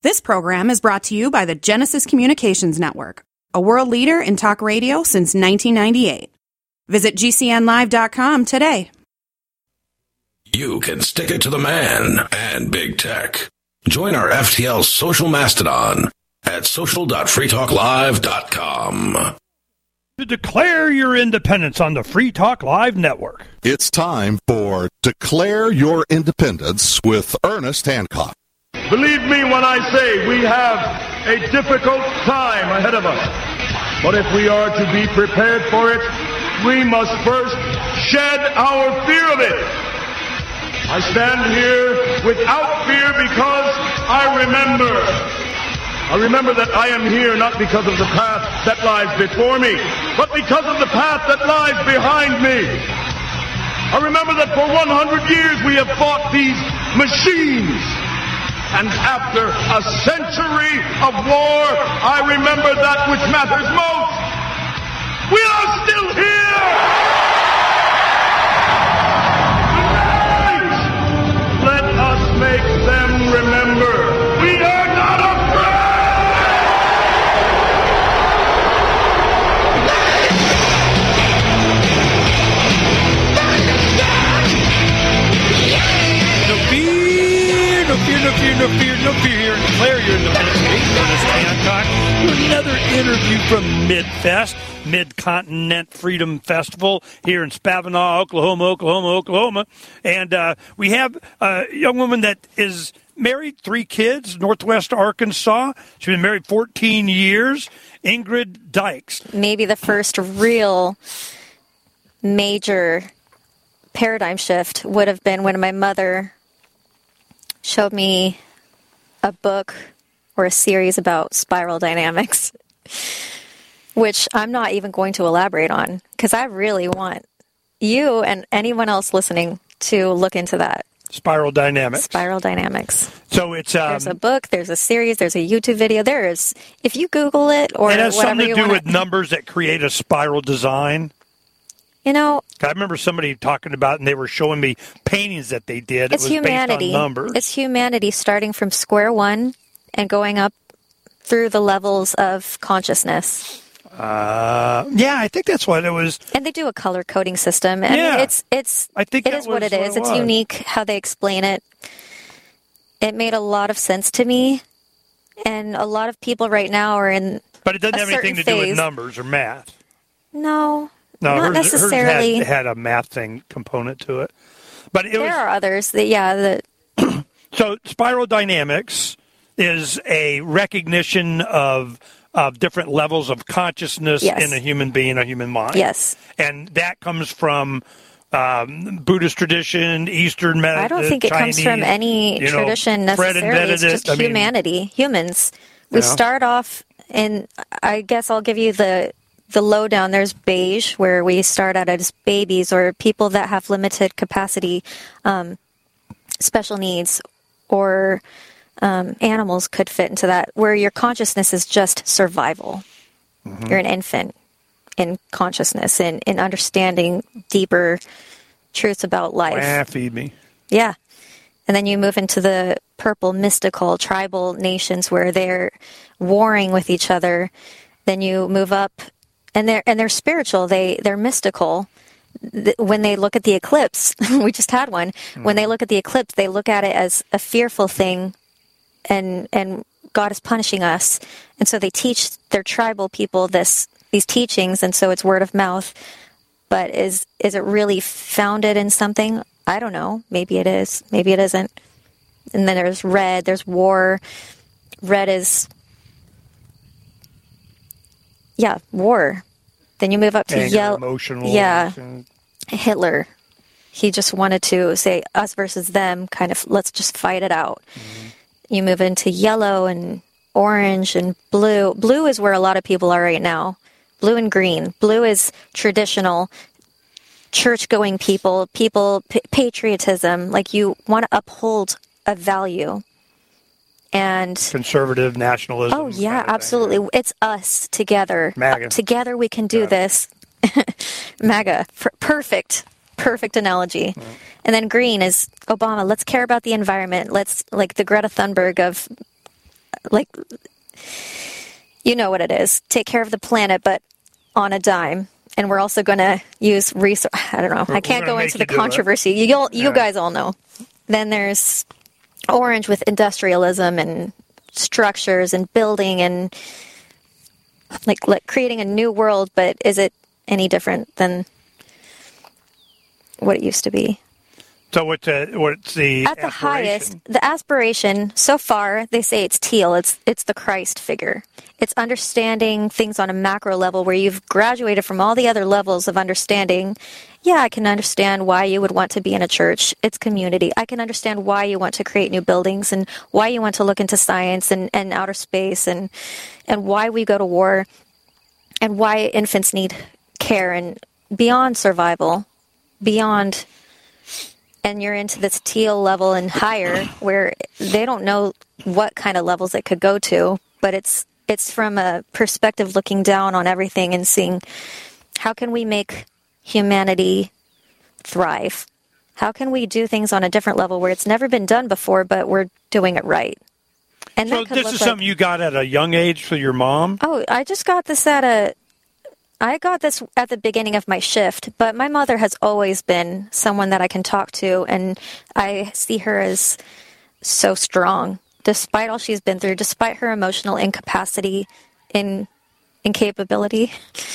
This program is brought to you by the Genesis Communications Network, a world leader in talk radio since 1998. Visit GCNlive.com today. You can stick it to the man and big tech. Join our FTL social mastodon at social.freetalklive.com. To declare your independence on the Free Talk Live network. It's time for Declare Your Independence with Ernest Hancock. Believe me when I say we have a difficult time ahead of us. But if we are to be prepared for it, we must first shed our fear of it. I stand here without fear because I remember that I am here not because of the path that lies before me, but because of the path that lies behind me. I remember that for 100 years we have fought these machines. And after a century of war, I remember that which matters most. We are still here! Tonight, let us make them remember we are not afraid! No fear. Declare your independence. Ernest Hancock. Another interview from MidFest, Mid-Continent Freedom Festival here in Spavinaw, Oklahoma. And we have a young woman that is married, 3 kids, Northwest Arkansas. She's been married 14 years. Ingrid Dykes. Maybe the first real major paradigm shift would have been when my mother showed me a book or a series about spiral dynamics, which I'm not even going to elaborate on because I really want you and anyone else listening to look into that. Spiral dynamics. So it's there's a book, there's a series, there's a YouTube video. There is, if you Google it or it has whatever something to do with numbers that create a spiral design. You know, I remember somebody talking about, and they were showing me paintings that they did. It's humanity. Based on numbers. It's humanity starting from square one and going up through the levels of consciousness. Yeah, I think that's what it was. And they do a color coding system. And yeah. I think it is what it is. It's unique how they explain it. It made a lot of sense to me. And a lot of people right now are in But it doesn't a have anything to phase. do with numbers or math. No, not hers necessarily. had a math thing component to it. But there are others. So spiral dynamics is a recognition of different levels of consciousness in a human being, a human mind. Yes. And that comes from Buddhist tradition, Eastern medicine. I don't think it comes from any tradition necessarily. It's just humanity, humans. We start off, and I guess I'll give you the lowdown. There's beige, where we start out as babies or people that have limited capacity, special needs, or animals could fit into that, where your consciousness is just survival. Mm-hmm. You're an infant in consciousness and in understanding deeper truths about life. Feed me. Yeah. And then you move into the purple, mystical, tribal nations where they're warring with each other. Then you move up, and they're spiritual. They're mystical. When they look at the eclipse, we just had one. Mm-hmm. When they look at the eclipse, they look at it as a fearful thing, and God is punishing us. And so they teach their tribal people these teachings, and so it's word of mouth. But is it really founded in something? I don't know. Maybe it is. Maybe it isn't. And then there's red. There's war. Red is, war. Then you move up to yellow. Emotional. Yeah. Hitler. He just wanted to say us versus them, kind of, let's just fight it out. Mm-hmm. You move into yellow and orange and blue. Blue is where a lot of people are right now. Blue and green. Blue is traditional, church-going people, patriotism. Like, you want to uphold a value. And conservative nationalism. Oh, yeah, absolutely. It's us together. MAGA. Together we can do this. MAGA. Perfect analogy. Yeah. And then green is Obama. Let's care about the environment. Let's, like the Greta Thunberg of like, you know what it is. Take care of the planet, but on a dime. And we're also going to use I don't know. I can't go into the controversy. You guys all know. Then there's orange with industrialism and structures and building and like creating a new world. But is it any different than what it used to be? So what's the at the highest, the aspiration so far, they say it's teal. It's the Christ figure. It's understanding things on a macro level where you've graduated from all the other levels of understanding. Yeah, I can understand why you would want to be in a church. It's community. I can understand why you want to create new buildings and why you want to look into science and outer space and why we go to war and why infants need care and beyond survival, beyond. And you're into this teal level and higher where they don't know what kind of levels it could go to, but it's from a perspective looking down on everything and seeing how can we make humanity thrive? How can we do things on a different level where it's never been done before, but we're doing it right? And so this is something you got at a young age for your mom? Oh, I just got this I got this at the beginning of my shift, but my mother has always been someone that I can talk to, and I see her as so strong, despite all she's been through, despite her emotional incapacity, incapability.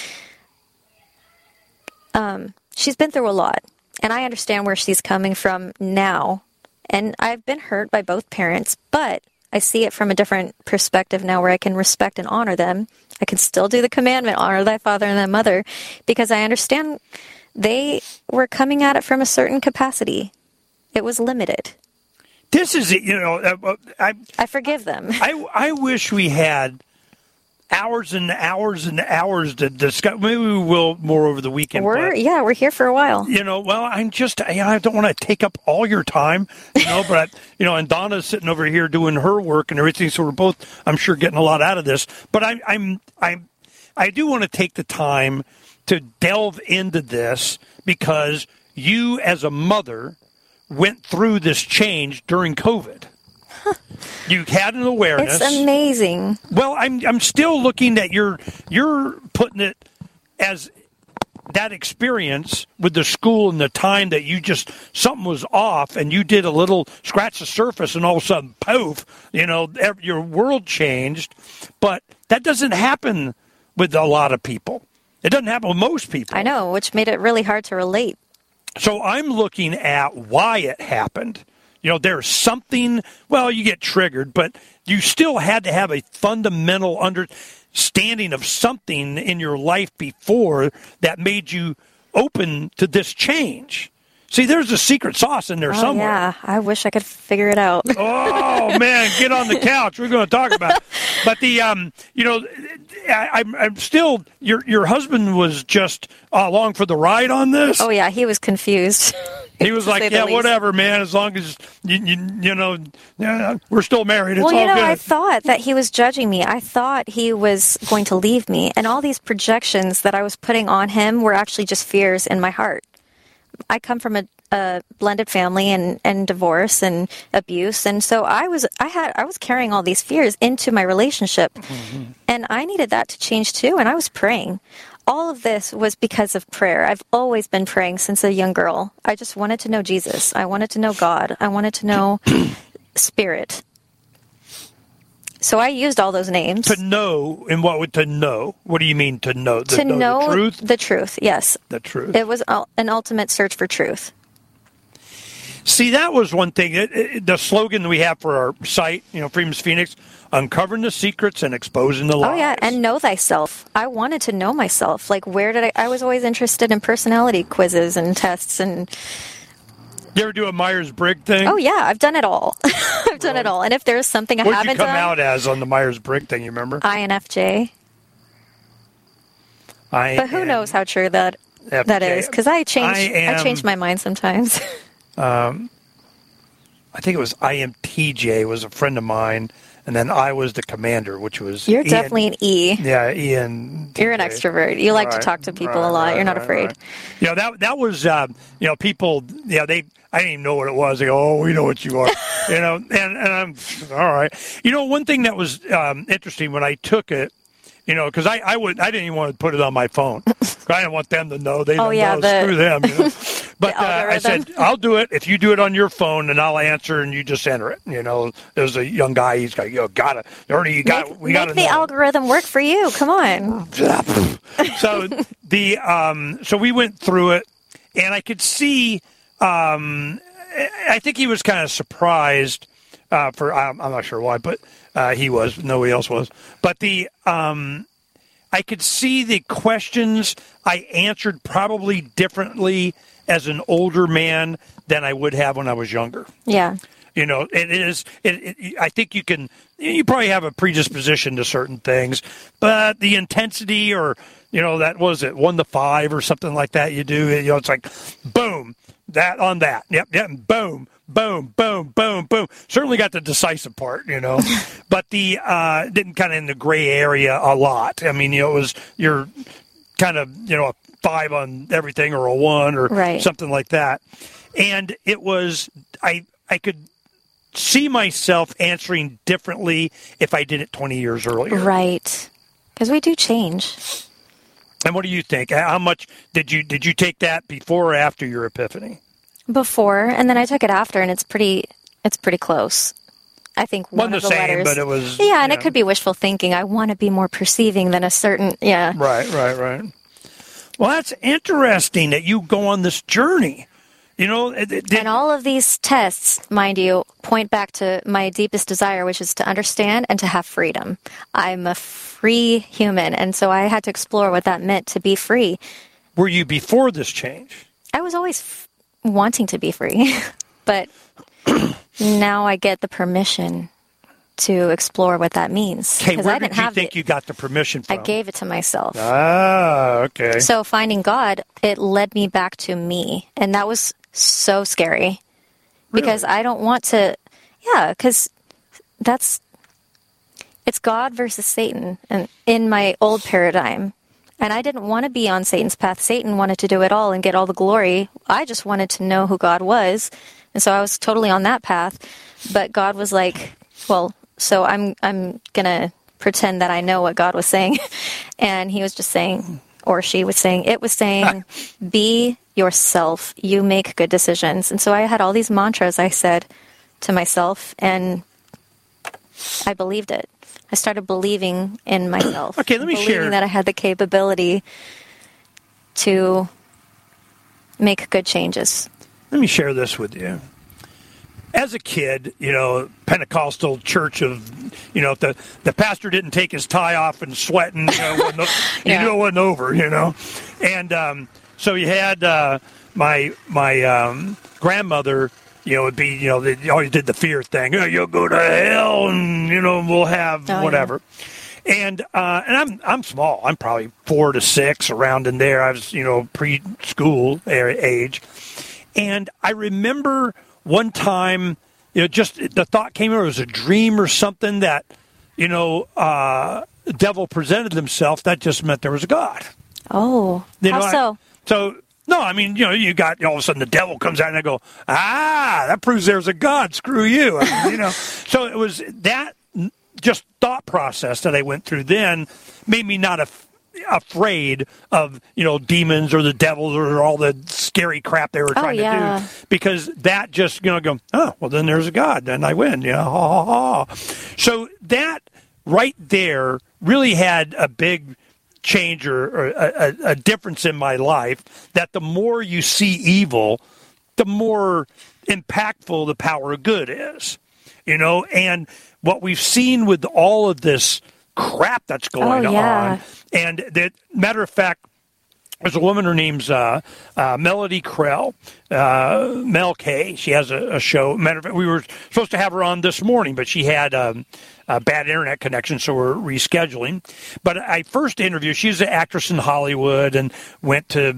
She's been through a lot, and I understand where she's coming from now, and I've been hurt by both parents, but I see it from a different perspective now where I can respect and honor them. I can still do the commandment, honor thy father and thy mother, because I understand they were coming at it from a certain capacity. It was limited. This is, I forgive them. I wish we had hours and hours and hours to discuss. Maybe we will more over the weekend. We're here for a while. Well, I don't want to take up all your time, but, and Donna's sitting over here doing her work and everything. So we're both, I'm sure, getting a lot out of this. But I do want to take the time to delve into this because you as a mother went through this change during COVID. You had an awareness. It's amazing. Well, I'm still looking at you're putting it as that experience with the school and the time that you just something was off and you did a little scratch the surface and all of a sudden poof, your world changed. But that doesn't happen with a lot of people. It doesn't happen with most people. I know, which made it really hard to relate. So I'm looking at why it happened. There's something, you get triggered, but you still had to have a fundamental understanding of something in your life before that made you open to this change. See, there's a secret sauce in there somewhere. Yeah, I wish I could figure it out. Oh, man, get on the couch. We're going to talk about it. But I'm still, your husband was just along for the ride on this? Oh, yeah, he was confused. He was like, yeah, whatever, man, as long as, we're still married. It's all good. I thought that he was judging me. I thought he was going to leave me. And all these projections that I was putting on him were actually just fears in my heart. I come from a blended family and divorce and abuse. And so I was carrying all these fears into my relationship. Mm-hmm. And I needed that to change too. And I was praying. All of this was because of prayer. I've always been praying since a young girl. I just wanted to know Jesus. I wanted to know God. I wanted to know Spirit. So I used all those names. To know, and to know? What do you mean to know? To know the truth? The truth, yes. The truth. It was an ultimate search for truth. See, that was one thing. The slogan we have for our site, Freedom's Phoenix, uncovering the secrets and exposing the lies. Oh, yeah, and know thyself. I wanted to know myself. Like, I was always interested in personality quizzes and tests and... You ever do a Myers-Briggs thing? Oh, yeah, I've done it all. I've done it all. And if there's something I haven't done... What did you come out as on the Myers-Briggs thing, you remember? INFJ. But who knows how true that is, because I change my mind sometimes. I think it was IMTJ was a friend of mine, and then I was the commander, which was You're Ian. definitely an E. Yeah, Ian. You're an extrovert. You like to talk to people a lot. You're not afraid. Right. You know, that was, people, I didn't even know what it was. They go, oh, we know what you are. And I'm, all right. One thing that was interesting when I took it, because I didn't even want to put it on my phone. I didn't want them to know. They don't know. Screw them. But I said, I'll do it if you do it on your phone, and I'll answer, and you just enter it. There's a young guy. He's got, we got to make the algorithm work for you. Come on. So so we went through it, and I could see. I think he was kind of surprised. I'm not sure why, but he was. Nobody else was. But I could see the questions I answered probably differently as an older man than I would have when I was younger. Yeah. I think you probably have a predisposition to certain things, but the intensity or, that was it, 1 to 5 or something like that you do, it's like, boom, that on that. Yep, boom, boom, boom, boom, boom. Certainly got the decisive part, but the didn't kind of in the gray area a lot. I mean, you're kind of, a 5 on everything or a 1 or something like that. And it was, I could see myself answering differently if I did it 20 years earlier. Right. Because we do change. And what do you think? How much did you take that before or after your epiphany? Before, and then I took it after, and it's pretty close. I think one of the letters, but it was and it could be wishful thinking. I want to be more perceiving than a certain Right. Well, that's interesting that you go on this journey. And all of these tests, mind you, point back to my deepest desire, which is to understand and to have freedom. I'm a free human, and so I had to explore what that meant to be free. Were you before this change? I was always wanting to be free, but now I get the permission to explore what that means. Okay, where did you think you got the permission from? I gave it to myself. Ah, okay. So finding God, it led me back to me, and that was so scary because I don't want to, because it's God versus Satan, and in my old paradigm. And I didn't want to be on Satan's path. Satan wanted to do it all and get all the glory. I just wanted to know who God was. And so I was totally on that path. But God was like, well, so I'm going to pretend that I know what God was saying. And he was just saying, or she was saying, it was saying, be yourself. You make good decisions. And so I had all these mantras I said to myself, and I believed it. I started believing in myself. Okay, let me share. Believing that I had the capability to make good changes. Let me share this with you. As a kid, Pentecostal church of, if the pastor didn't take his tie off and sweating, you knew it wasn't over, And so you had my grandmother. It'd be, they always did the fear thing. You'll go to hell, and we'll have whatever. Yeah. And I'm small. I'm probably 4 to 6, around in there. I was, preschool age, and I remember one time, just the thought came. It was a dream or something that, the devil presented himself. That just meant there was a God. Oh, how so? So. No, I mean, you got all of a sudden the devil comes out and I go, that proves there's a God. Screw you. I mean, So it was that just thought process that I went through then made me not afraid of, demons or the devils or all the scary crap they were trying to do. Because that just, go, oh, well, then there's a God. Then I win. Ha, ha, ha. So that right there really had a big change or a difference in my life, that the more you see evil, the more impactful the power of good is, and what we've seen with all of this crap that's going on. And that, matter of fact, there's a woman, her name's Melody Krell, Mel K. She has a show. Matter of fact, we were supposed to have her on this morning, but she had a bad internet connection, so we're rescheduling. But I first interviewed, she's an actress in Hollywood and went to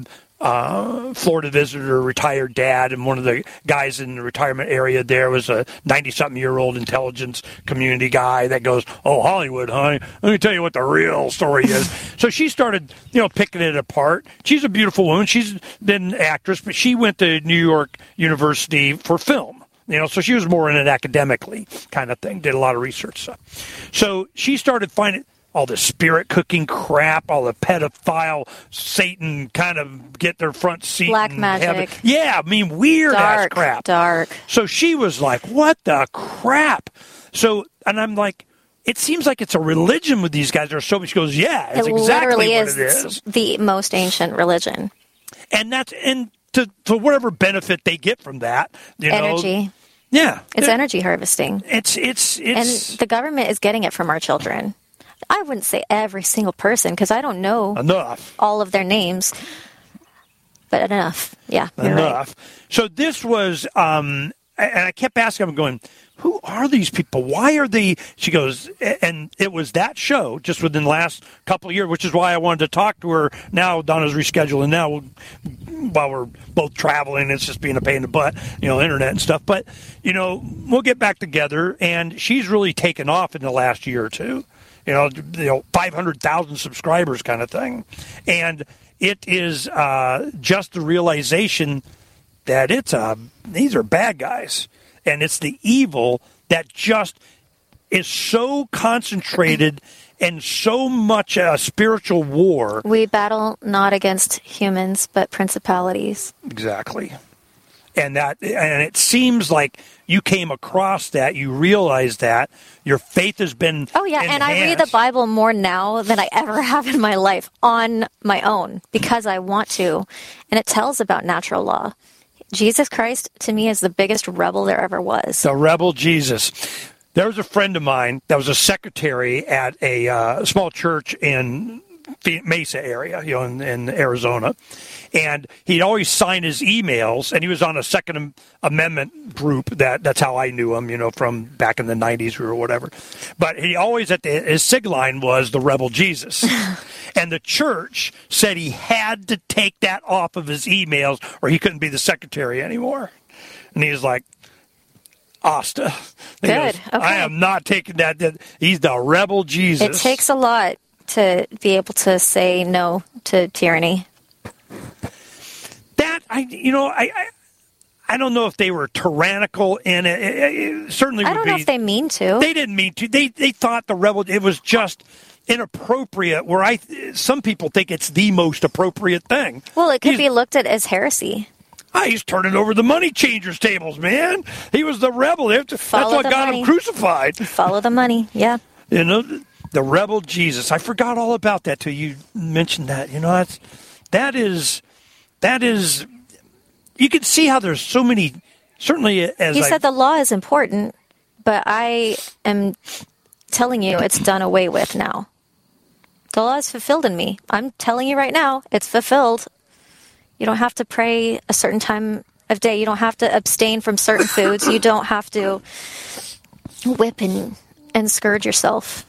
Florida visitor, retired dad, and one of the guys in the retirement area there was a 90-something-year-old intelligence community guy that goes, "Oh, Hollywood, honey, let me tell you what the real story is." So she started, picking it apart. She's a beautiful woman. She's been an actress, but she went to New York University for film. So she was more in it academically kind of thing, did a lot of research stuff. So she started finding all the spirit cooking crap, all the pedophile Satan kind of get their front seat. Black magic. Yeah, weird ass crap. Dark. So she was like, what the crap? So, and I'm like, it seems like it's a religion with these guys. She goes, yeah, it's exactly what it is. The most ancient religion. And to whatever benefit they get from that, energy. Yeah. It's energy harvesting. It's and the government is getting it from our children. I wouldn't say every single person because I don't know enough all of their names, but enough. Yeah, you're enough. Right. So this was, and I kept asking him, going, who are these people? Why are they? She goes, and it was that show just within the last couple of years, which is why I wanted to talk to her. Now Donna's rescheduling now while we're both traveling. It's just being a pain in the butt, internet and stuff. But, we'll get back together, and she's really taken off in the last year or two. 500,000 subscribers kind of thing. And it is just the realization that these are bad guys. And it's the evil that just is so concentrated and so much a spiritual war. We battle not against humans, but principalities. Exactly. And it seems like you came across that, you realized that, your faith has been enhanced. And I read the Bible more now than I ever have in my life on my own because I want to. And it tells about natural law. Jesus Christ, to me, is the biggest rebel there ever was. The rebel Jesus. There was a friend of mine that was a secretary at a small church in Mesa area, in Arizona. And he'd always sign his emails, and he was on a Second Amendment group. That's how I knew him, from back in the 90s or whatever. But he always, his sig line was the Rebel Jesus. And the church said he had to take that off of his emails or he couldn't be the secretary anymore. And he was like, Asta. Good. Okay. I am not taking that. He's the Rebel Jesus. It takes a lot to be able to say no to tyranny. That I don't know if they were tyrannical in it. It certainly would be. I don't know if they mean to. They didn't mean to. They thought the rebel. It was just inappropriate. Where some people think it's the most appropriate thing. Well, it could be looked at as heresy. He's turning over the money changers tables, man. He was the rebel. That's what got him crucified. Follow the money. Yeah. The rebel Jesus. I forgot all about that till you mentioned that. That is. You can see how there's so many. Certainly, as he said, the law is important, but I am telling you, it's done away with now. The law is fulfilled in me. I'm telling you right now, it's fulfilled. You don't have to pray a certain time of day. You don't have to abstain from certain foods. You don't have to whip and scourge yourself.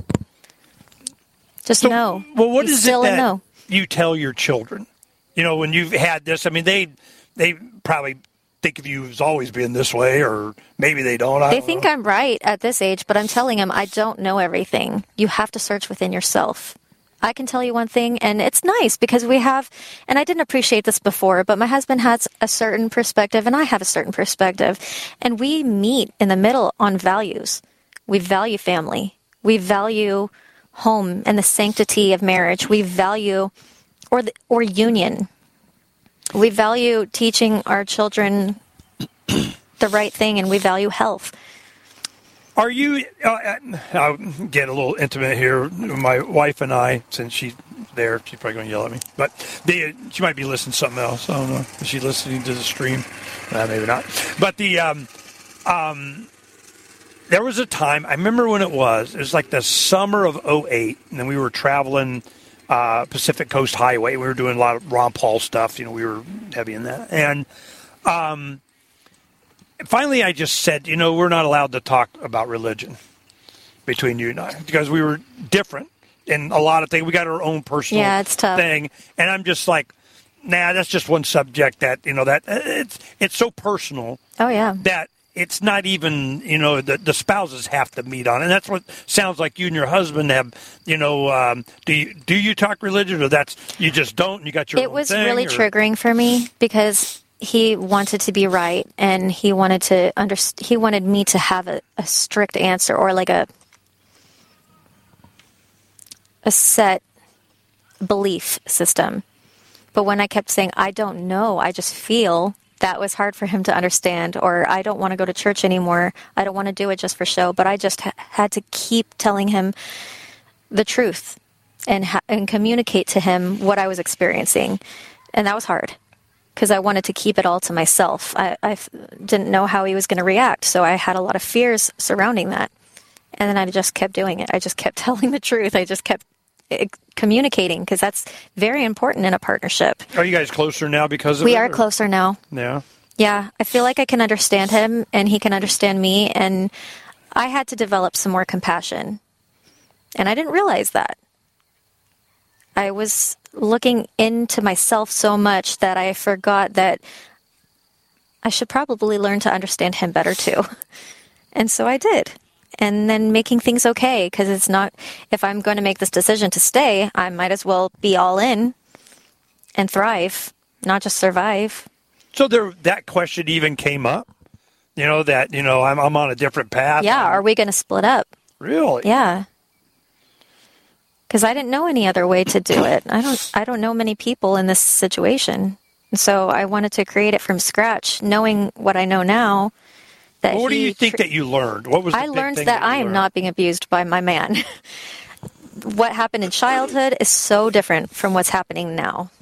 Just know. Well, what is it that no. you tell your children? When you've had this, they probably think of you as always being this way, or maybe they don't. They think I'm right at this age, but I'm telling them I don't know everything. You have to search within yourself. I can tell you one thing, and it's nice because we have, and I didn't appreciate this before, but my husband has a certain perspective, and I have a certain perspective, and we meet in the middle on values. We value family. We value home and the sanctity of marriage. We value or union. We value teaching our children the right thing, and we value health. Are you, I'll get a little intimate here. My wife and I, since she's there, she's probably going to yell at me, but she might be listening to something else. I don't know. Is she listening to the stream? Maybe not. But there was a time, I remember when it was like the summer of 2008, and then we were traveling Pacific Coast Highway. We were doing a lot of Ron Paul stuff. We were heavy in that. And finally I just said, we're not allowed to talk about religion between you and I because we were different in a lot of things. We got our own personal it's tough. thing. And I'm just like, that's just one subject that, that it's so personal. Oh, yeah. That it's not even, the spouses have to meet on. And that's what sounds like you and your husband have, do you talk religion, or you just don't, you got your own thing? It was really triggering for me because he wanted to be right, and he wanted he wanted me to have a strict answer, or like a set belief system. But when I kept saying, I don't know, I just feel, that was hard for him to understand. Or I don't want to go to church anymore. I don't want to do it just for show. But I just had to keep telling him the truth and communicate to him what I was experiencing. And that was hard because I wanted to keep it all to myself. I didn't know how he was going to react. So I had a lot of fears surrounding that. And then I just kept doing it. I just kept telling the truth. I just kept communicating, because that's very important in a partnership. Are you guys closer now because of it? We are closer now. Yeah. Yeah. I feel like I can understand him and he can understand me. And I had to develop some more compassion. And I didn't realize that. I was looking into myself so much that I forgot that I should probably learn to understand him better too. And so I did. And then making things okay, because it's not, if I'm going to make this decision to stay, I might as well be all in and thrive, not just survive. So that question even came up, that, I'm on a different path. Yeah, are we going to split up? Really? Yeah. Because I didn't know any other way to do it. I don't know many people in this situation. So I wanted to create it from scratch, knowing what I know now. What do you think that you learned? What was the I big learned thing that I am not being abused by my man. What happened in childhood is so different from what's happening now.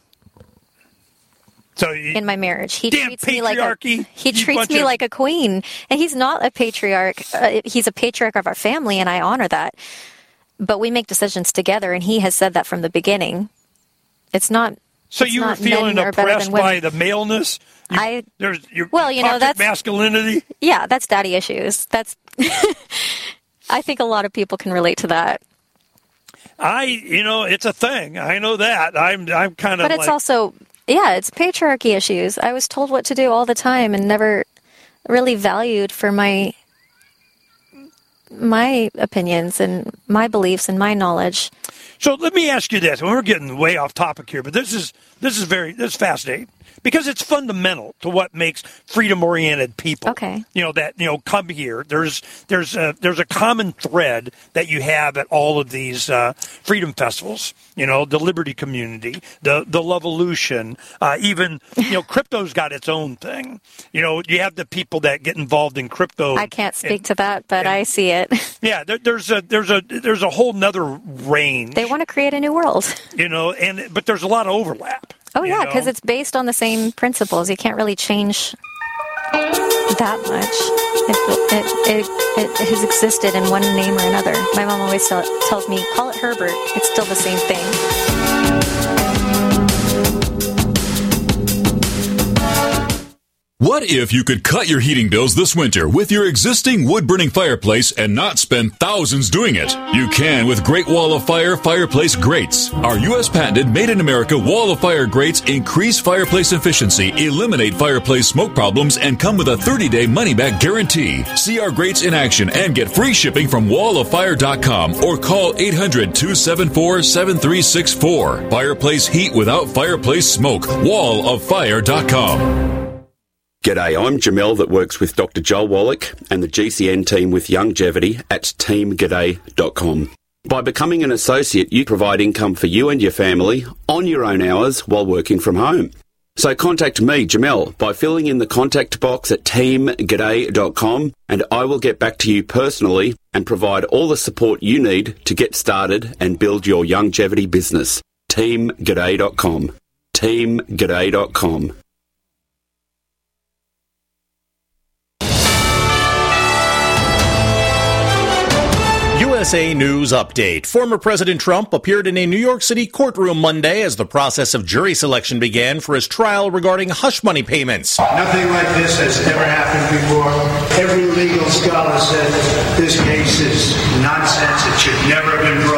So in my marriage, he damn treats me like patriarchy. Like a queen, and he's not a patriarch. He's a patriarch of our family, and I honor that. But we make decisions together, and he has said that from the beginning. It's not. So you were feeling oppressed by the maleness? That's masculinity? Yeah, that's daddy issues. That's. I think a lot of people can relate to that. It's a thing. I know that. I'm kind of. But it's also, it's patriarchy issues. I was told what to do all the time and never really valued for my opinions and my beliefs and my knowledge. So let me ask you this. We're getting way off topic here, but this is fascinating because it's fundamental to what makes freedom-oriented people. Okay. Come here. There's a common thread that you have at all of these freedom festivals. The Liberty Community, the Lovolution, even crypto's got its own thing. You have the people that get involved in crypto. I can't speak to that, but I see it. Yeah, there's a whole nother range. They want to create a new world. But there's a lot of overlap. Oh yeah, because it's based on the same principles. You can't really change that much. It has existed in one name or another. My mom always tells me, call it Herbert. It's still the same thing. What if you could cut your heating bills this winter with your existing wood-burning fireplace and not spend thousands doing it? You can with Great Wall of Fire fireplace grates. Our U.S. patented made-in-America Wall of Fire grates increase fireplace efficiency, eliminate fireplace smoke problems, and come with a 30-day money-back guarantee. See our grates in action and get free shipping from walloffire.com or call 800-274-7364. Fireplace heat without fireplace smoke. walloffire.com. G'day, I'm Jamel that works with Dr. Joel Wallach and the GCN team with Youngevity at teamg'day.com. By becoming an associate, you provide income for you and your family on your own hours while working from home. So contact me, Jamel, by filling in the contact box at teamg'day.com and I will get back to you personally and provide all the support you need to get started and build your Youngevity business. teamg'day.com. teamg'day.com. USA News Update. Former President Trump appeared in a New York City courtroom Monday as the process of jury selection began for his trial regarding hush money payments. Nothing like this has ever happened before. Every legal scholar says this case is nonsense. It should never have been brought.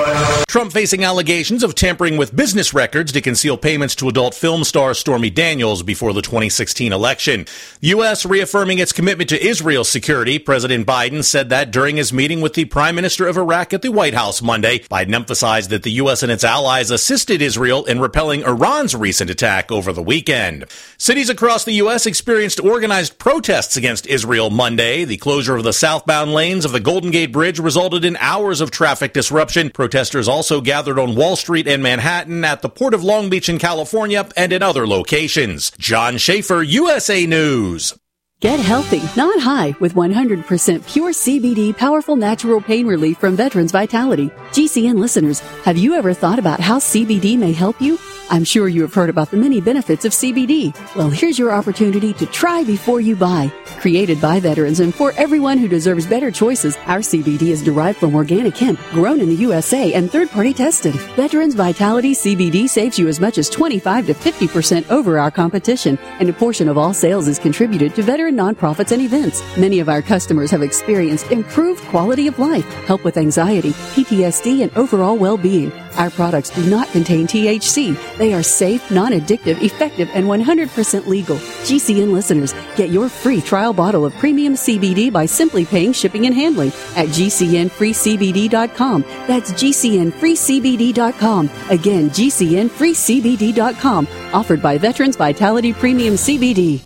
Trump facing allegations of tampering with business records to conceal payments to adult film star Stormy Daniels before the 2016 election. U.S. reaffirming its commitment to Israel's security. President Biden said that during his meeting with the Prime Minister of Iraq at the White House Monday. Biden emphasized that the U.S. and its allies assisted Israel in repelling Iran's recent attack over the weekend. Cities across the U.S. experienced organized protests against Israel Monday. The closure of the southbound lanes of the Golden Gate Bridge resulted in hours of traffic disruption. Protesters also gathered on Wall Street in Manhattan, at the Port of Long Beach in California, and in other locations. John Schaefer, USA News. Get healthy, not high, with 100% pure CBD powerful natural pain relief from Veterans Vitality. GCN listeners, have you ever thought about how CBD may help you? I'm sure you have heard about the many benefits of CBD. Well, here's your opportunity to try before you buy. Created by veterans and for everyone who deserves better choices, our CBD is derived from organic hemp, grown in the USA and third-party tested. Veterans Vitality CBD saves you as much as 25 to 50% over our competition, and a portion of all sales is contributed to veteran nonprofits and events. Many of our customers have experienced improved quality of life, help with anxiety, PTSD, and overall well-being. Our products do not contain THC. They are safe, non-addictive, effective, and 100% legal. GCN listeners, get your free trial bottle of premium CBD by simply paying shipping and handling at GCNFreeCBD.com. That's GCNFreeCBD.com. Again, GCNFreeCBD.com. Offered by Veterans Vitality Premium CBD.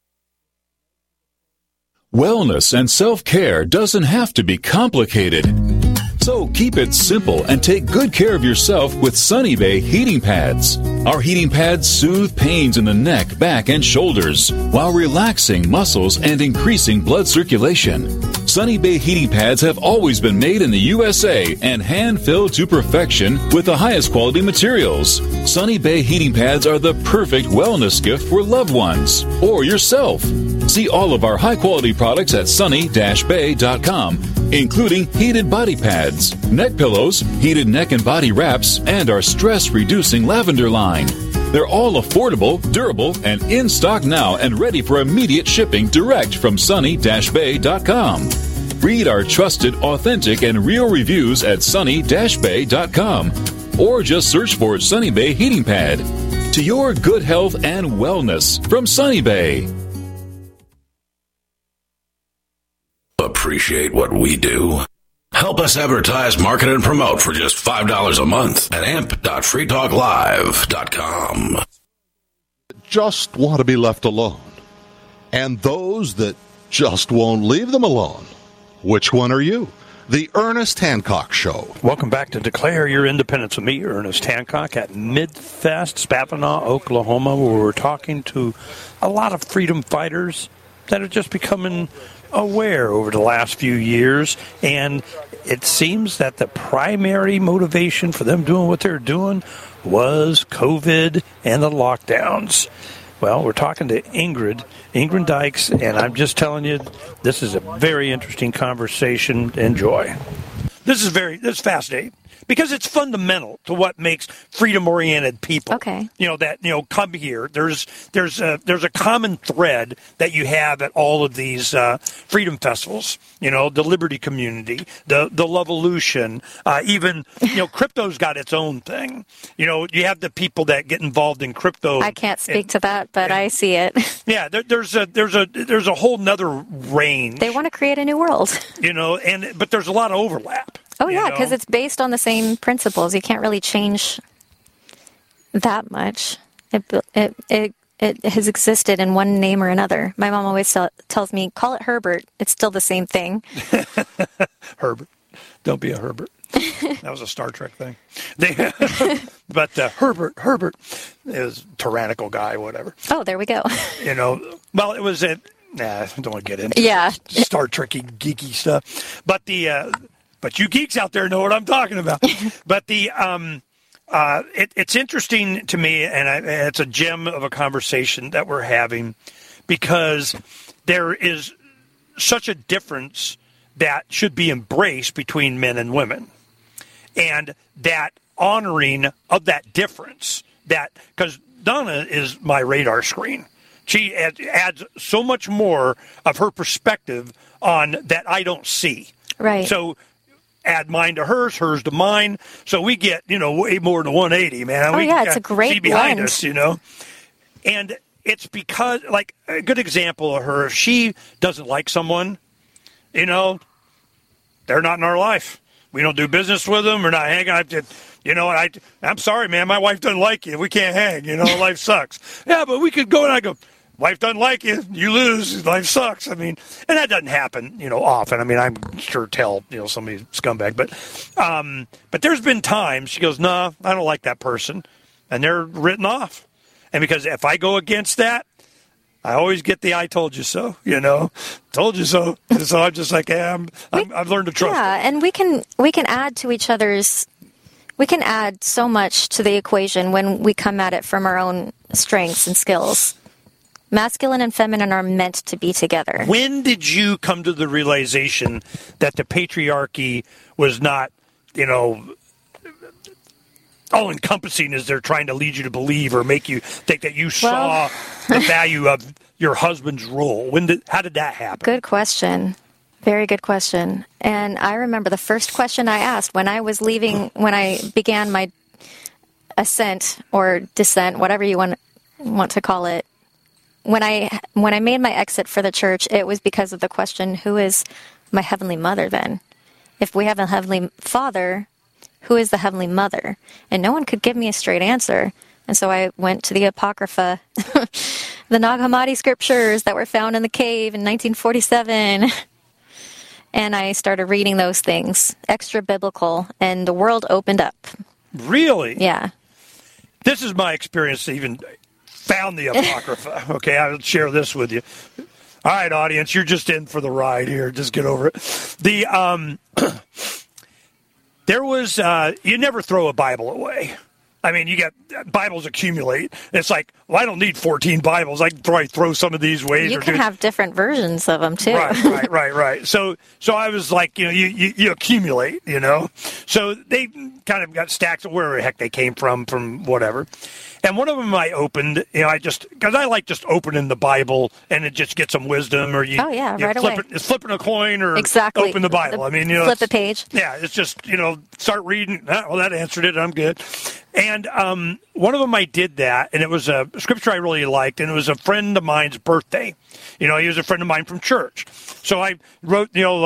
Wellness and self-care doesn't have to be complicated. So keep it simple and take good care of yourself with Sunny Bay heating pads. Our heating pads soothe pains in the neck, back, and shoulders while relaxing muscles and increasing blood circulation. Sunny Bay heating pads have always been made in the USA and hand-filled to perfection with the highest quality materials. Sunny Bay heating pads are the perfect wellness gift for loved ones or yourself. See all of our high-quality products at sunny-bay.com, including heated body pads, neck pillows, heated neck and body wraps, and our stress-reducing lavender line. They're all affordable, durable, and in stock now and ready for immediate shipping direct from sunny-bay.com. Read our trusted, authentic, and real reviews at sunny-bay.com, or just search for Sunny Bay Heating Pad. To your good health and wellness from Sunny Bay. Appreciate what we do? Help us advertise, market, and promote for just $5 a month at amp.freetalklive.com. Just want to be left alone. And those that just won't leave them alone. Which one are you? The Ernest Hancock Show. Welcome back to Declare Your Independence with me, Ernest Hancock, at Midfest, Spavinaw, Oklahoma, where we're talking to a lot of freedom fighters that are just becoming aware over the last few years, and it seems that the primary motivation for them doing what they're doing was COVID and the lockdowns. Well, we're talking to Ingrid Dykes, and I'm just telling you, this is a very interesting conversation. Enjoy. This is fascinating, because it's fundamental to what makes freedom-oriented people. Okay. Come here. There's a common thread that you have at all of these freedom festivals. The Liberty Community, the Lovolution, even crypto's got its own thing. You have the people that get involved in crypto. I can't speak to that, but I see it. Yeah, there's a whole nother range. They want to create a new world. But there's a lot of overlap. Oh, yeah, because it's based on the same principles. You can't really change that much. It has existed in one name or another. My mom always tells me, call it Herbert. It's still the same thing. Herbert. Don't be a Herbert. That was a Star Trek thing. But Herbert is tyrannical guy, whatever. Oh, there we go. Well, it was I don't want to get into Star Trek-y, geeky stuff. But but you geeks out there know what I'm talking about. But it's interesting to me, and it's a gem of a conversation that we're having, because there is such a difference that should be embraced between men and women, and that honoring of that difference. Because Donna is my radar screen. She adds so much more of her perspective on that I don't see. Right. So add mine to hers to mine. So we get, way more than 180, man. It's a great see behind blend. us, And it's because, like, a good example of her, if she doesn't like someone, they're not in our life. We don't do business with them. We're not hanging out. I'm sorry, man. My wife doesn't like you. We can't hang. Life sucks. Yeah, but we could go, and I go, wife doesn't like you. You lose. Life sucks. I mean, and that doesn't happen, often. I mean, I'm sure tell, somebody's scumbag. But there's been times she goes, nah, I don't like that person. And they're written off. And because if I go against that, I always get the I told you so, told you so. So I'm just like, I've learned to trust Yeah, it. and we can add to each other's, we can add so much to the equation when we come at it from our own strengths and skills. Masculine and feminine are meant to be together. When did you come to the realization that the patriarchy was not, all-encompassing as they're trying to lead you to believe or make you think that you saw the value of your husband's role? How did that happen? Good question. Very good question. And I remember the first question I asked when I was leaving, when I began my ascent or descent, whatever you want to call it. When I made my exit for the church, it was because of the question, who is my Heavenly Mother then? If we have a Heavenly Father, who is the Heavenly Mother? And no one could give me a straight answer. And so I went to the Apocrypha, the Nag Hammadi scriptures that were found in the cave in 1947. And I started reading those things, extra biblical, and the world opened up. Really? Yeah. This is my experience to even found the Apocrypha. Okay, I'll share this with you. All right, audience, you're just in for the ride here. Just get over it. There was, you never throw a Bible away. I mean, you get Bibles accumulate. It's like, well, I don't need 14 Bibles. I can probably throw some of these ways. You can have different versions of them, too. Right. So I was like, you accumulate, So they kind of got stacks of wherever the heck they came from whatever. And one of them I opened, because I like just opening the Bible and it just gets some wisdom, or right away. It's flipping a coin or exactly. Open the Bible. Flip a page. Yeah, it's just, start reading. Well, that answered it. I'm good. And one of them I did that, and it was a scripture I really liked, and it was a friend of mine's birthday. He was a friend of mine from church. So I wrote,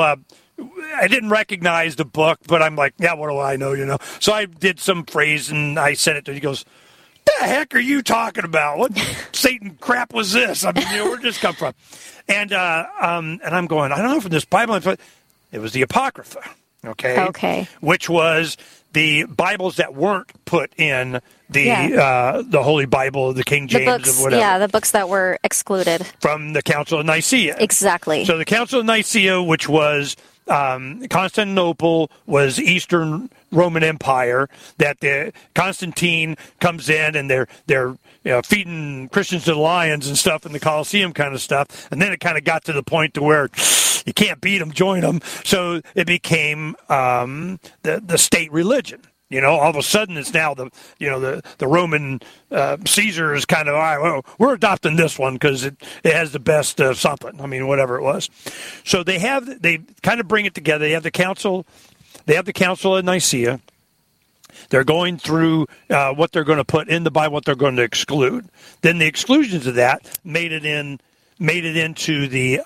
I didn't recognize the book, but I'm like, yeah, what do I know, So I did some phrase, and I sent it to him. He goes, the heck are you talking about? What Satan crap was this? I mean, where'd this come from? And I'm going, I don't know, from this Bible. It was the Apocrypha, okay. Which was the Bibles that weren't put in the Holy Bible, the King James, the books, or whatever. Yeah, the books that were excluded. From the Council of Nicaea. Exactly. So the Council of Nicaea, which was Constantinople, was Eastern Roman Empire, that Constantine comes in and they're feeding Christians to the lions and stuff in the Colosseum kind of stuff. And then it kind of got to the point to where you can't beat them, join them. So it became the state religion. All of a sudden it's now the Roman Caesar is kind of, all right, well, we're adopting this one because it has the best something. I mean, whatever it was. So they kind of bring it together. They have the council. They have the Council of Nicaea. They're going through what they're going to put in the Bible, what they're going to exclude. Then the exclusions of that made it into the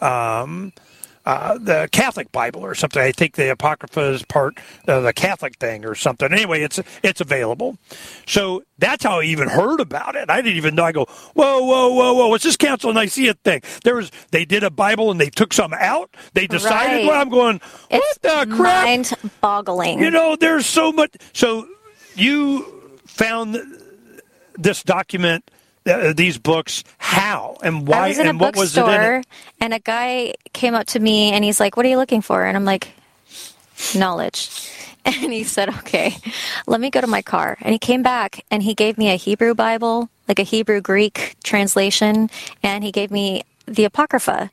Catholic Bible or something. I think the Apocrypha is part of the Catholic thing or something. Anyway, it's available. So that's how I even heard about it. I didn't even know. I go, whoa, what's this Council of Nicaea thing? They did a Bible and they took some out. They decided. Right. Well, I'm going, what it's the crap? Mind-boggling. There's so much. So you found this document. These books, how and why, I was in and a what was it in it? And a guy came up to me and he's like, what are you looking for? And I'm like, knowledge. And he said, okay, let me go to my car. And he came back and he gave me a Hebrew Bible, like a Hebrew Greek translation, and he gave me the Apocrypha.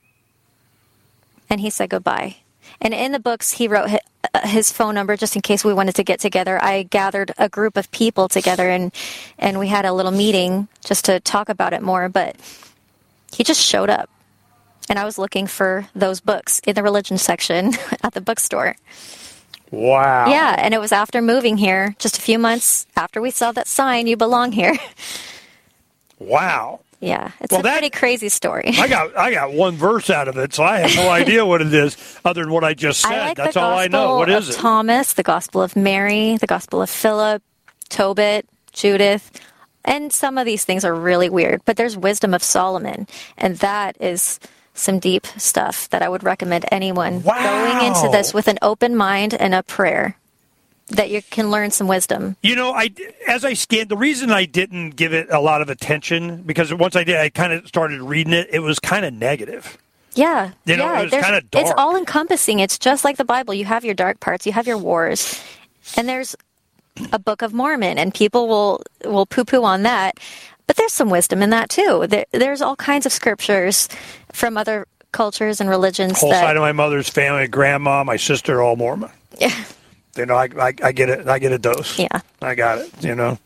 And he said goodbye. And in the books, he wrote his phone number just in case we wanted to get together. I gathered a group of people together, and we had a little meeting just to talk about it more. But he just showed up, and I was looking for those books in the religion section at the bookstore. Wow. Yeah, and it was after moving here, just a few months after we saw that sign, "You belong here." Wow. Yeah, it's a pretty crazy story. I got one verse out of it, so I have no idea what it is other than what I just said. I like That's the all I know. What is Gospel it? of Thomas, the Gospel of Mary, the Gospel of Philip, Tobit, Judith, and some of these things are really weird. But there's Wisdom of Solomon, and that is some deep stuff that I would recommend anyone going into this with an open mind and a prayer, that you can learn some wisdom. You know, as I scanned, the reason I didn't give it a lot of attention, because once I did, I kind of started reading it, it was kind of negative. Yeah. You know, it was kind of dark. It's all encompassing. It's just like the Bible. You have your dark parts, you have your wars, and there's a Book of Mormon, and people will poo-poo on that. But there's some wisdom in that, too. There's all kinds of scriptures from other cultures and religions. Whole side of my mother's family, grandma, my sister, all Mormon. Yeah. You know, I get it. I get a dose. Yeah, I got it. You know,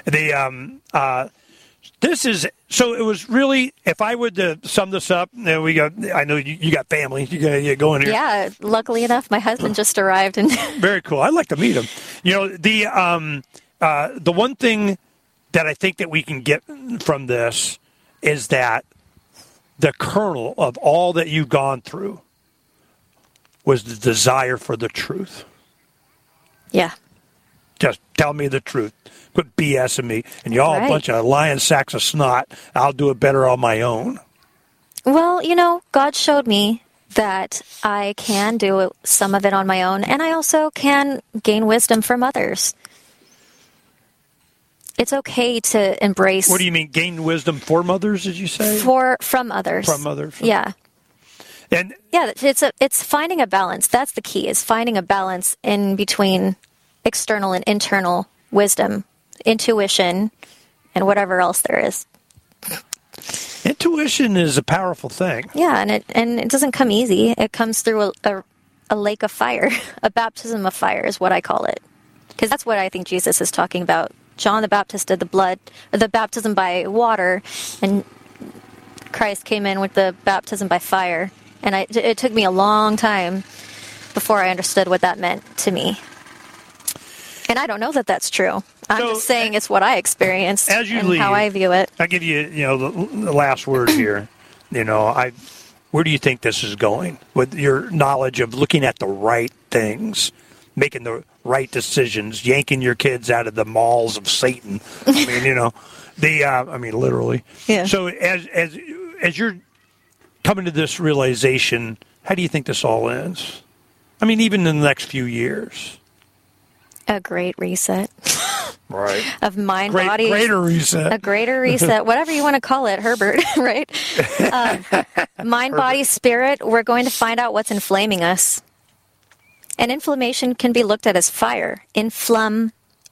this is so. It was really. If I would sum this up, we got. I know you got family. You got to go in here. Yeah. Luckily enough, my husband just arrived, and very cool. I'd like to meet him. You know, the one thing that I think that we can get from this is that the kernel of all that you've gone through was the desire for the truth. Yeah. Just tell me the truth. Quit BSing me. And you're all a bunch of lying sacks of snot. I'll do it better on my own. Well, you know, God showed me that I can do some of it on my own, and I also can gain wisdom from others. It's okay to embrace... What do you mean, gain wisdom from others, did you say? From others. From others. Yeah. And yeah, it's finding a balance. That's the key, is finding a balance in between external and internal wisdom, intuition, and whatever else there is. Intuition is a powerful thing. Yeah, and it doesn't come easy. It comes through a lake of fire. A baptism of fire is what I call it. Because that's what I think Jesus is talking about. John the Baptist did the baptism by water, and Christ came in with the baptism by fire. And it took me a long time before I understood what that meant to me. And I don't know that that's true. I'm just saying it's what I experienced as you and leave, how I view it. I give you, the last word here. Where do you think this is going with your knowledge of looking at the right things, making the right decisions, yanking your kids out of the maws of Satan? I mean, literally. Yeah. So as you're coming to this realization, how do you think this all ends? I mean, even in the next few years. A great reset. Right. Of mind, body. Greater reset. A greater reset, whatever you want to call it, Herbert, right? Mind, body, spirit, we're going to find out what's inflaming us. And inflammation can be looked at as fire. Inward,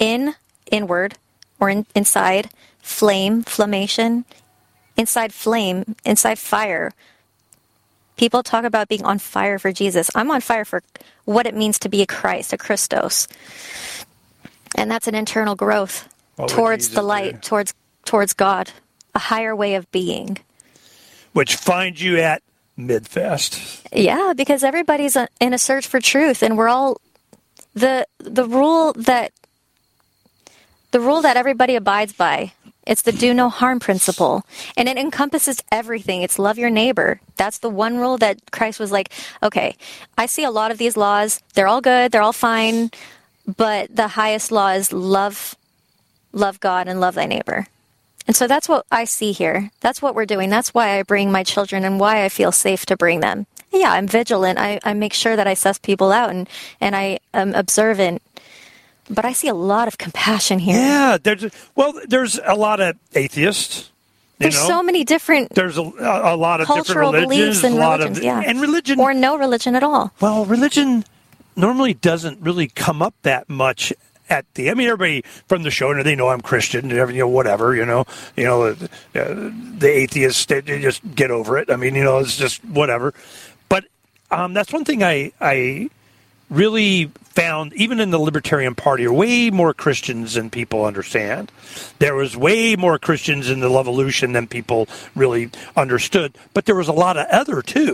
or inside, flammation. Inside flame, inside fire. People talk about being on fire for Jesus. I'm on fire for what it means to be a Christ, a Christos. And that's an internal growth towards the light, towards God, a higher way of being. Which finds you at Midfest. Yeah, because everybody's in a search for truth, and we're all the rule that everybody abides by. It's the do no harm principle, and it encompasses everything. It's love your neighbor. That's the one rule that Christ was like, okay, I see a lot of these laws. They're all good. They're all fine. But the highest law is love God and love thy neighbor. And so that's what I see here. That's what we're doing. That's why I bring my children and why I feel safe to bring them. Yeah, I'm vigilant. I make sure that I suss people out and I am observant. But I see a lot of compassion here. Yeah, there's a lot of atheists. There's so many different. There's a lot of cultural different religions, beliefs and religions, and religion, or no religion at all. Well, religion normally doesn't really come up that much at the. I mean, everybody from the show, they know I'm Christian, whatever. The atheists, they just get over it. I mean, it's just whatever. But that's one thing I really found, even in the Libertarian Party, are way more Christians than people understand. There was way more Christians in the Levolution than people really understood. But there was a lot of other, too.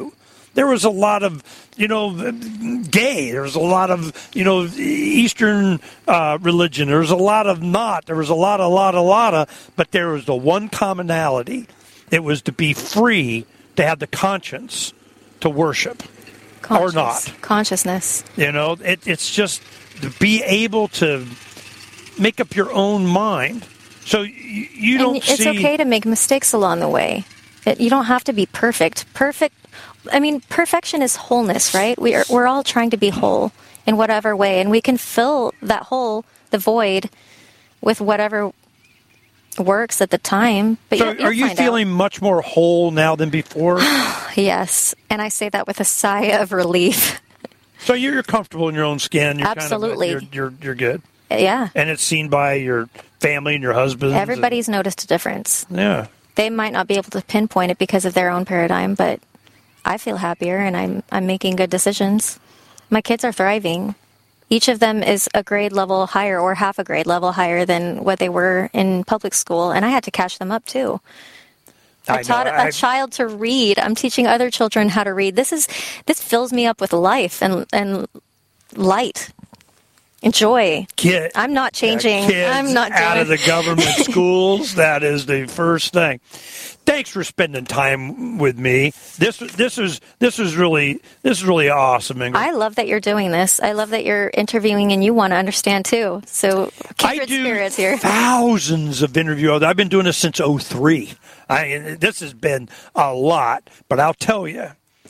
there was a lot of, gay. There was a lot of, Eastern religion. There was a lot of not. There was a lot of, but there was the one commonality. It was to be free, to have the conscience to worship or not. Consciousness. It's just to be able to make up your own mind. So you don't It's okay to make mistakes along the way. You don't have to be perfect. Perfection is wholeness, right? We're all trying to be whole in whatever way, and we can fill that hole, the void, with whatever works at the time. But so are you feeling much more whole now than before? Yes, and I say that with a sigh of relief. So you're comfortable in your own skin. You're Absolutely. Kind of you're good. Yeah. And it's seen by your family and your husband. Everybody's noticed a difference. Yeah. They might not be able to pinpoint it because of their own paradigm, but I feel happier and I'm making good decisions. My kids are thriving. Each of them is a grade level higher or half a grade level higher than what they were in public school, and I had to catch them up too. I taught a child to read. I'm teaching other children how to read. This fills me up with life and light. Joy. I'm not changing. I'm not out of the government schools. That is the first thing. Thanks for spending time with me. This is really awesome, Ingrid. I love that you're doing this. I love that you're interviewing and you want to understand too. So kindred spirits here. Thousands of interviews. I've been doing this since 2003. This has been a lot, but I'll tell you,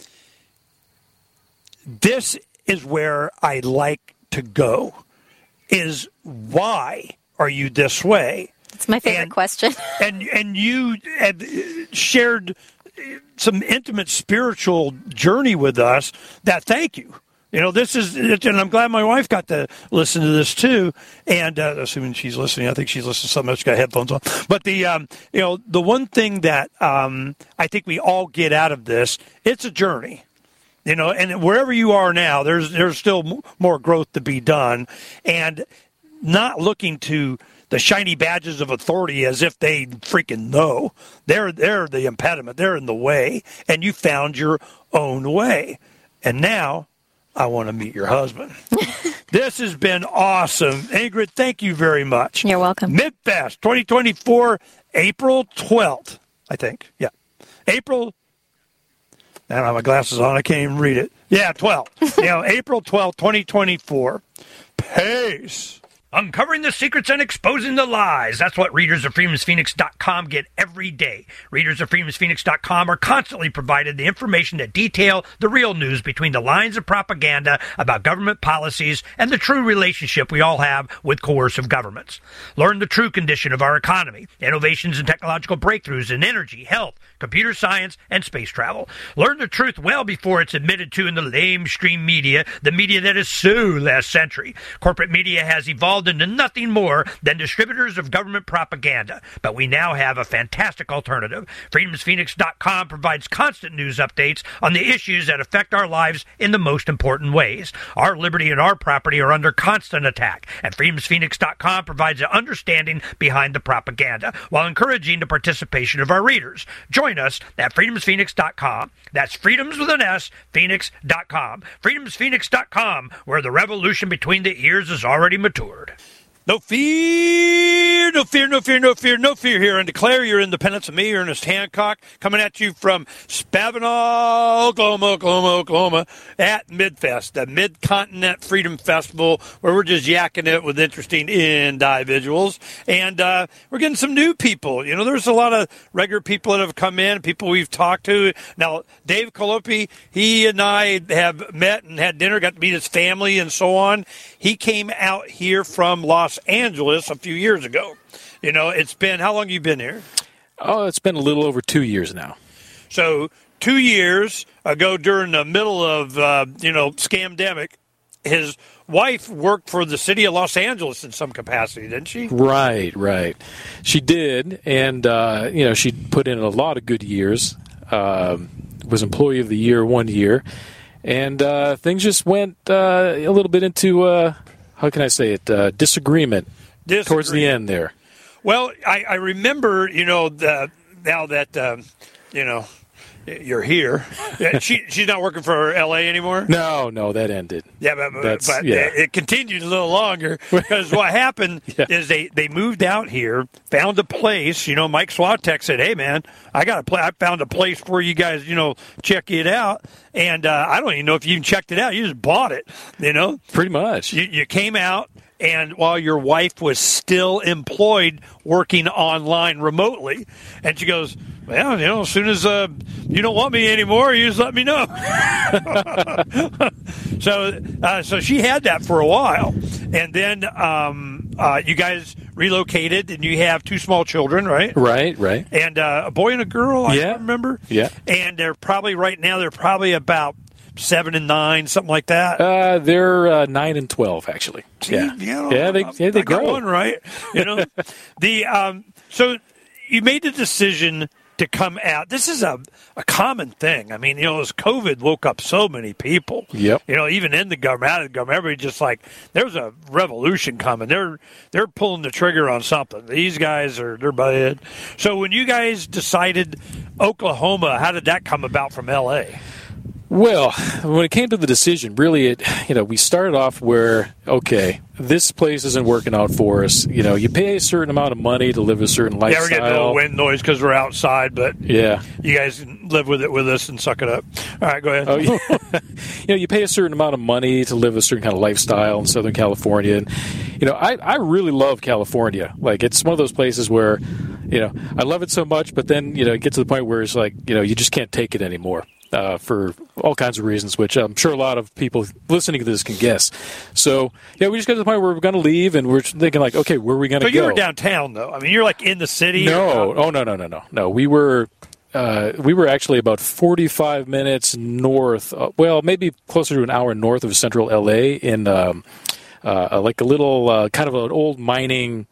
this is where I like to go. Is why are you this way? It's my favorite question. and you have shared some intimate spiritual journey with us. That thank you. This is, and I'm glad my wife got to listen to this too. And assuming she's listening, I think she's listening to something else. She's got headphones on. But the one thing that I think we all get out of this, it's a journey. And wherever you are now, there's still more growth to be done, and not looking to the shiny badges of authority as if they freaking know. They're the impediment. They're in the way, and you found your own way. And now I want to meet your husband. This has been awesome. Ingrid, thank you very much. You're welcome. MidFest 2024, April 12th, I think. Yeah. April I don't have my glasses on. I can't even read it. Yeah, 12. April 12th, 2024. Peace. Uncovering the secrets and exposing the lies. That's what readers of FreedomsPhoenix.com get every day. Readers of FreedomsPhoenix.com are constantly provided the information that detail the real news between the lines of propaganda about government policies and the true relationship we all have with coercive governments. Learn the true condition of our economy, innovations and technological breakthroughs in energy, health, computer science, and space travel. Learn the truth well before it's admitted to in the lamestream media, the media that is so last century. Corporate media has evolved into nothing more than distributors of government propaganda, but we now have a fantastic alternative. FreedomsPhoenix.com provides constant news updates on the issues that affect our lives in the most important ways. Our liberty and our property are under constant attack, and FreedomsPhoenix.com provides an understanding behind the propaganda while encouraging the participation of our readers. Join us at FreedomsPhoenix.com. That's freedoms with an S, Phoenix.com. FreedomsPhoenix.com, where the revolution between the ears is already matured. No fear, no fear, no fear, no fear, no fear here, and declare your independence of me, Ernest Hancock, coming at you from Spavinaw, Oklahoma, at MidFest, the Mid-Continent Freedom Festival, where we're just yakking it with interesting individuals, and we're getting some new people. There's a lot of regular people that have come in, people we've talked to. Now, Dave Calopi, he and I have met and had dinner, got to meet his family and so on. He came out here from Los Angeles a few years ago. It's been, how long have you been here? Oh, it's been a little over 2 years now. So 2 years ago, during the middle of, scamdemic, his wife worked for the city of Los Angeles in some capacity, didn't she? Right. She did, and, she put in a lot of good years, was Employee of the Year 1 year, and things just went a little bit into... how can I say it? Disagreement towards the end there. Well, I remember, now that, you're here. She's not working for L.A. anymore? No, that ended. Yeah, but it continued a little longer because what happened is they moved out here, found a place. Mike Swatek said, "Hey, man, I found a place for you guys, check it out." And I don't even know if you even checked it out. You just bought it, Pretty much. You came out. And while your wife was still employed working online remotely. And she goes, well, as soon as you don't want me anymore, you just let me know. So she had that for a while. And then you guys relocated, and you have 2 small children, right? Right. And a boy and a girl, I remember. Yeah. And they're probably about 7 and 9, something like that. They're 9 and 12, actually. See, they grow. One right. So you made the decision to come out. This is a common thing. I mean, as COVID woke up so many people. Yep. Even in the government, out of the government, everybody just like there's a revolution coming. They're pulling the trigger on something. These guys they're bad. So when you guys decided Oklahoma, how did that come about from L.A.? Well, when it came to the decision, really, we started off where, okay, this place isn't working out for us. You pay a certain amount of money to live a certain lifestyle. Yeah, we're getting a little wind noise because we're outside, but yeah, you guys can live with it with us and suck it up. All right, go ahead. Oh, yeah. You pay a certain amount of money to live a certain kind of lifestyle in Southern California. And, I really love California. Like, it's one of those places where, I love it so much, but then, it gets to the point where it's like, you just can't take it anymore. For all kinds of reasons, which I'm sure a lot of people listening to this can guess. So, we just got to the point where we're going to leave, and we're thinking, like, okay, where are we going to go? So you were downtown, though. I mean, you're like in the city? No. Oh, no. No, we were actually about 45 minutes north, maybe closer to an hour north of central L.A. in like a little kind of an old mining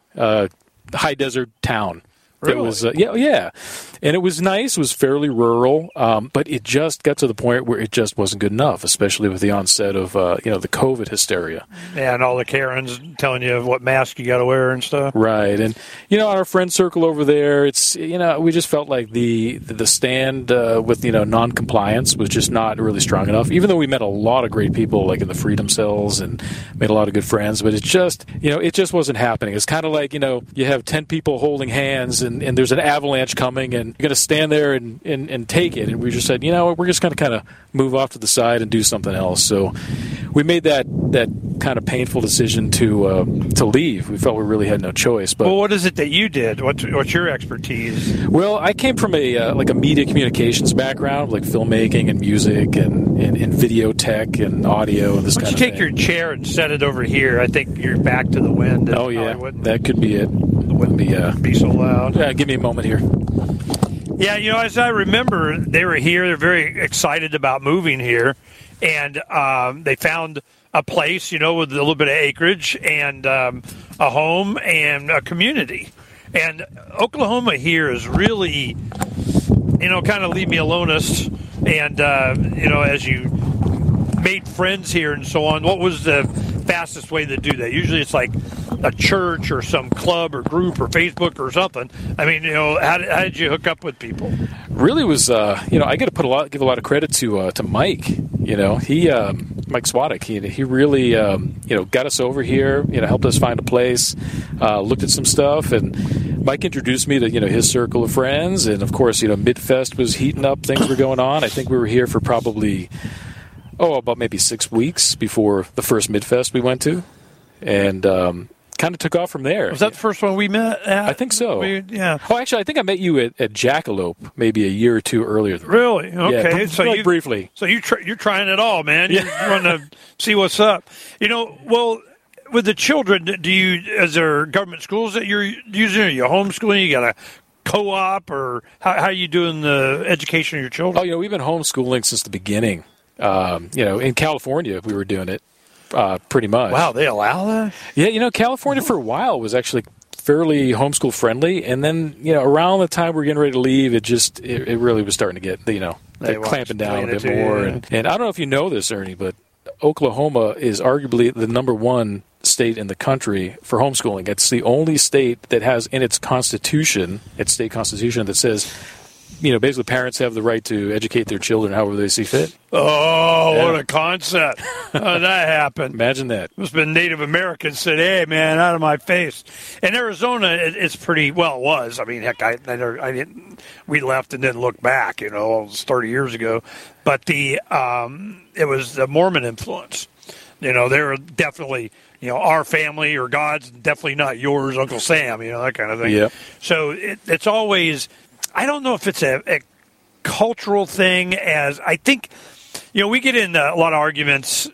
high desert town. Really? It was, yeah. And it was nice. It was fairly rural, but it just got to the point where it just wasn't good enough, especially with the onset of, the COVID hysteria. Yeah, and all the Karens telling you what mask you got to wear and stuff. Right. And, our friend circle over there, it's, we just felt like the stand with, non-compliance was just not really strong enough, even though we met a lot of great people, like in the Freedom Cells, and made a lot of good friends, but it just wasn't happening. It's kind of like, you have 10 people holding hands, and there's an avalanche coming, and you're going to stand there and take it. And we just said, we're just going to kind of move off to the side and do something else. So we made that kind of painful decision to leave. We felt we really had no choice. But what is it that you did? What's your expertise? Well, I came from a media communications background, like filmmaking and music and video tech and audio and this kind of thing. Take your chair and set it over here. I think you're back to the wind. Oh, yeah. That could be it. Wouldn't be so loud. Yeah, give me a moment here. Yeah, as I remember, they were here. They're very excited about moving here, and they found a place, with a little bit of acreage and a home and a community. And Oklahoma here is really, kind of leave me alone-ist. And, as you made friends here and so on, what was the fastest way to do that? Usually it's like a church or some club or group or Facebook or something. I mean, how did you hook up with people? Really was, I got to give a lot of credit to Mike. He Mike Swatek. He really, got us over here. Helped us find a place, looked at some stuff, and Mike introduced me to his circle of friends. And of course, Midfest was heating up. Things were going on. I think we were here for probably about maybe 6 weeks before the first Midfest we went to, and kind of took off from there. Was that the first one we met at? I think so. Yeah. Oh, actually, I think I met you at Jackalope maybe a year or two earlier. Really? Okay. Yeah, so briefly. So you're trying it all, man. You want to see what's up. Well, with the children, is there government schools that you're using? Are you homeschooling? You got a co-op, or how are you doing the education of your children? Oh, we've been homeschooling since the beginning. In California, we were doing it pretty much. Wow, they allow that? Yeah, California for a while was actually fairly homeschool friendly, and then around the time we were getting ready to leave, it really was starting to get clamping down a bit more. And I don't know if you know this, Ernie, but Oklahoma is arguably the number one state in the country for homeschooling. It's the only state that has in its state constitution that says basically parents have the right to educate their children however they see fit. Oh, yeah. What a concept. How that happened. Imagine that. Must have been Native Americans said, hey, man, out of my face. In Arizona, it's pretty, well, it was. I mean, heck, we left and didn't look back, it was 30 years ago. But it was the Mormon influence. They were definitely, our family or God's, definitely not yours, Uncle Sam, that kind of thing. Yep. So it's always, I don't know if it's a cultural thing, as I think, we get in a lot of arguments,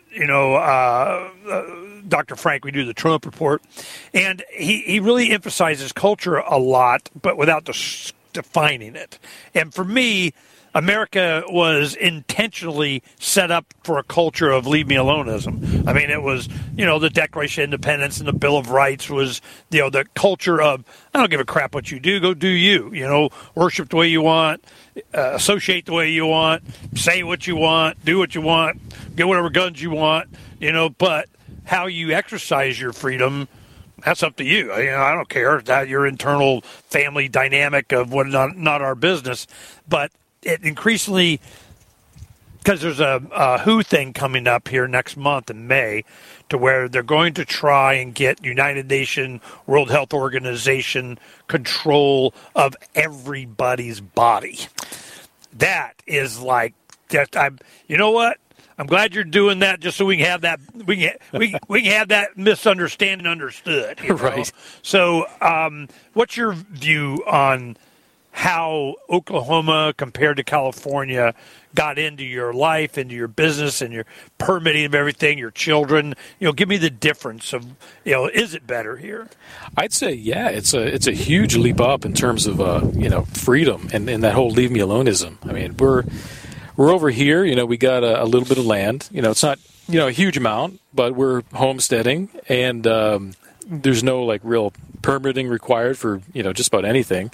Dr. Frank, we do the Trump Report, and he really emphasizes culture a lot, but without defining it. And for me, America was intentionally set up for a culture of leave me aloneism. I mean, it was, the Declaration of Independence and the Bill of Rights was, the culture of, I don't give a crap what you do, go do you, worship the way you want, associate the way you want, say what you want, do what you want, get whatever guns you want, but how you exercise your freedom, that's up to you. I don't care that your internal family dynamic of what not our business, but it increasingly, because there's a WHO thing coming up here next month in May, to where they're going to try and get United Nations, World Health Organization control of everybody's body. That is like, you know what? I'm glad you're doing that just so we can have that we can have that misunderstanding understood. Right. So, what's your view on how Oklahoma compared to California got into your life, into your business, and your permitting of everything, your children? Give me the difference of, is it better here? I'd say, yeah, it's a huge leap up in terms of, freedom and that whole leave me aloneism. I mean, we're over here, we got a little bit of land. It's not, a huge amount, but we're homesteading, and there's no, real permitting required for, just about anything.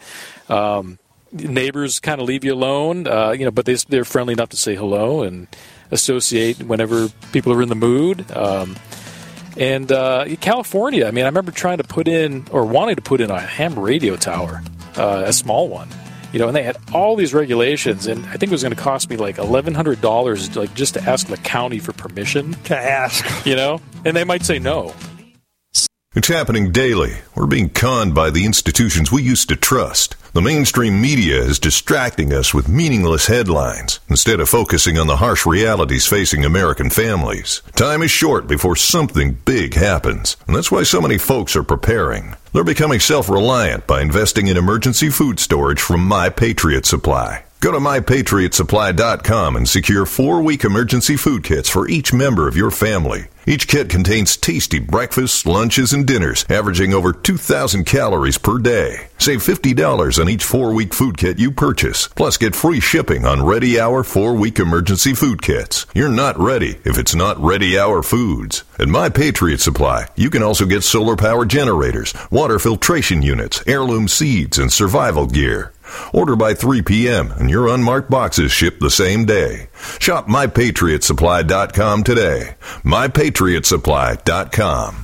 Neighbors kind of leave you alone, but they're friendly enough to say hello and associate whenever people are in the mood. And California, I remember trying to put in, or wanting to put in, a ham radio tower, a small one. And they had all these regulations, and I think it was going to cost me $1,100, just to ask the county for permission. To ask. And they might say no. It's happening daily. We're being conned by the institutions we used to trust. The mainstream media is distracting us with meaningless headlines instead of focusing on the harsh realities facing American families. Time is short before something big happens, and that's why so many folks are preparing. They're becoming self-reliant by investing in emergency food storage from My Patriot Supply. Go to MyPatriotSupply.com and secure 4-week emergency food kits for each member of your family. Each kit contains tasty breakfasts, lunches, and dinners, averaging over 2,000 calories per day. Save $50 on each 4-week food kit you purchase. Plus, get free shipping on Ready Hour 4-week emergency food kits. You're not ready if it's not Ready Hour Foods. At My Patriot Supply, you can also get solar power generators, water filtration units, heirloom seeds, and survival gear. Order by 3 p.m. and your unmarked boxes ship the same day. Shop MyPatriotSupply.com today. MyPatriotSupply.com.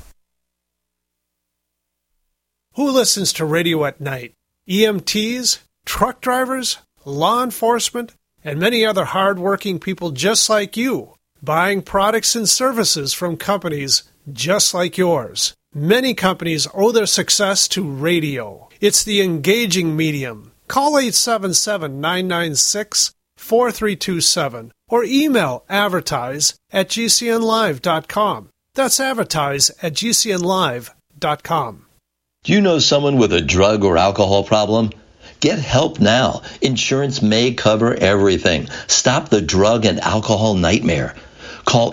Who listens to radio at night? EMTs, truck drivers, law enforcement, and many other hard-working people just like you, buying products and services from companies just like yours. Many companies owe their success to radio. It's the engaging medium. Call 877-996-4327 or email advertise@gcnlive.com. That's advertise@gcnlive.com. Do you know someone with a drug or alcohol problem? Get help now. Insurance may cover everything. Stop the drug and alcohol nightmare. Call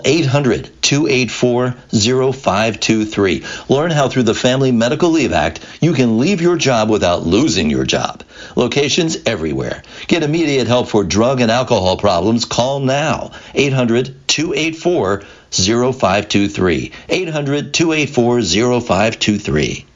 800-284-0523. Learn how through the Family Medical Leave Act you can leave your job without losing your job. Locations everywhere. Get immediate help for drug and alcohol problems. Call now. 800-284-0523. 800-284-0523.